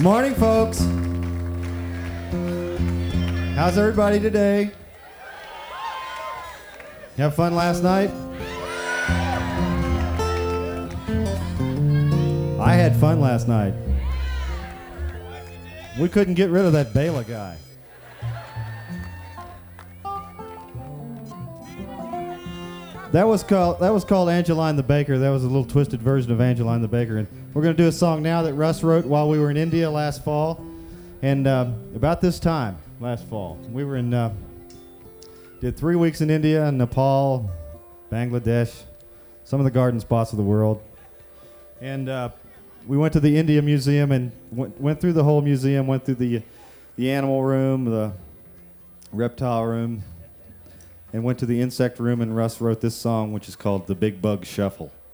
Morning, folks. How's everybody today? You have fun last night? I had fun last night. We couldn't get rid of that Bela guy. That was called Angeline the Baker. That was a little twisted version of Angeline the Baker. And we're going to do a song now that Russ wrote while we were in India last fall. And about this time last fall, we were did 3 weeks in India and Nepal, Bangladesh, some of the garden spots of the world. And we went to the India Museum and went through the whole museum, went through the animal room, the reptile room, and went to the insect room, and Russ wrote this song, which is called The Big Bug Shuffle.